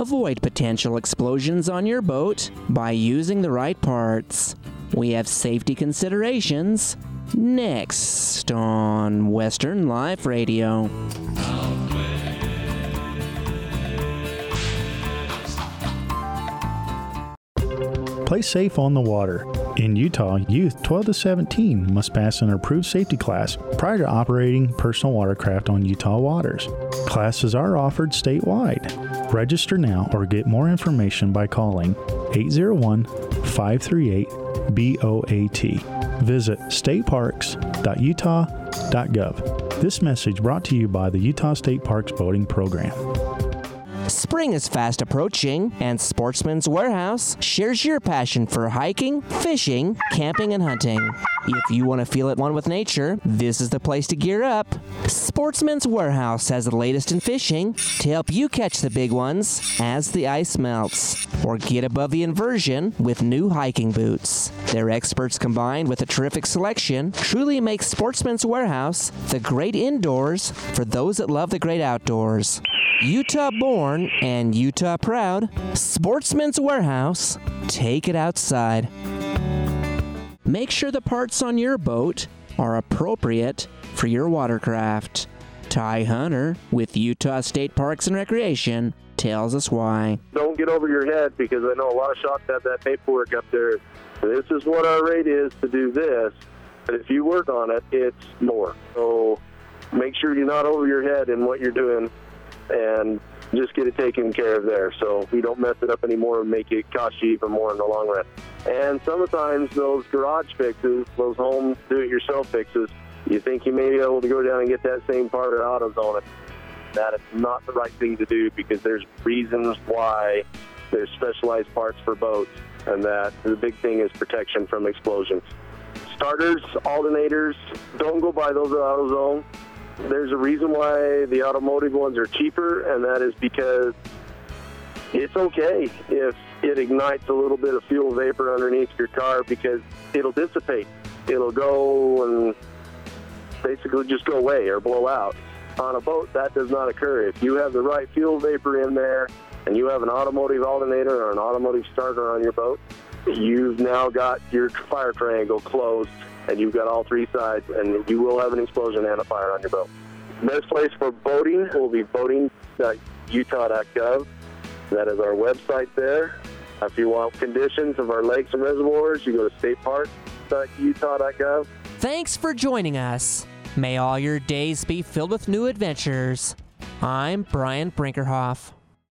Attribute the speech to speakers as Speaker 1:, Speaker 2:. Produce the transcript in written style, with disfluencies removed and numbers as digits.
Speaker 1: Avoid potential explosions on your boat by using the right parts. We have safety considerations next on Western Life Radio.
Speaker 2: Play safe on the water. In Utah, youth 12 to 17 must pass an approved safety class prior to operating personal watercraft on Utah waters. Classes are offered statewide. Register now or get more information by calling 801-538-BOAT. Visit stateparks.utah.gov. This message brought to you by the Utah State Parks Boating Program.
Speaker 1: Spring is fast approaching, and Sportsman's Warehouse shares your passion for hiking, fishing, camping, and hunting. If you want to feel at one with nature, this is the place to gear up. Sportsman's Warehouse has the latest in fishing to help you catch the big ones as the ice melts, or get above the inversion with new hiking boots. Their experts combined with a terrific selection truly make Sportsman's Warehouse the great indoors for those that love the great outdoors. Utah born and Utah proud, Sportsman's Warehouse, take it outside. Make sure the parts on your boat are appropriate for your watercraft. Ty Hunter with Utah State Parks and Recreation tells us why.
Speaker 3: Don't get over your head, because I know a lot of shops have that paperwork up there. This is what our rate is to do this, but if you work on it, it's more. So make sure you're not over your head in what you're doing, and just get it taken care of there, so you don't mess it up anymore and make it cost you even more in the long run. And sometimes those garage fixes, those home do-it-yourself fixes, you think you may be able to go down and get that same part at AutoZone. That is not the right thing to do, because there's reasons why there's specialized parts for boats, and that the big thing is protection from explosions. Starters, alternators, don't go buy those at AutoZone. There's a reason why the automotive ones are cheaper, and that is because it's okay if it ignites a little bit of fuel vapor underneath your car, because it'll dissipate. It'll go and basically just go away or blow out. On a boat, that does not occur. If you have the right fuel vapor in there and you have an automotive alternator or an automotive starter on your boat, you've now got your fire triangle closed, and you've got all three sides, and you will have an explosion and a fire on your boat. Best place for boating will be boating.utah.gov. That is our website there. If you want conditions of our lakes and reservoirs, you go to stateparks.utah.gov.
Speaker 1: Thanks for joining us. May all your days be filled with new adventures. I'm Brian Brinkerhoff.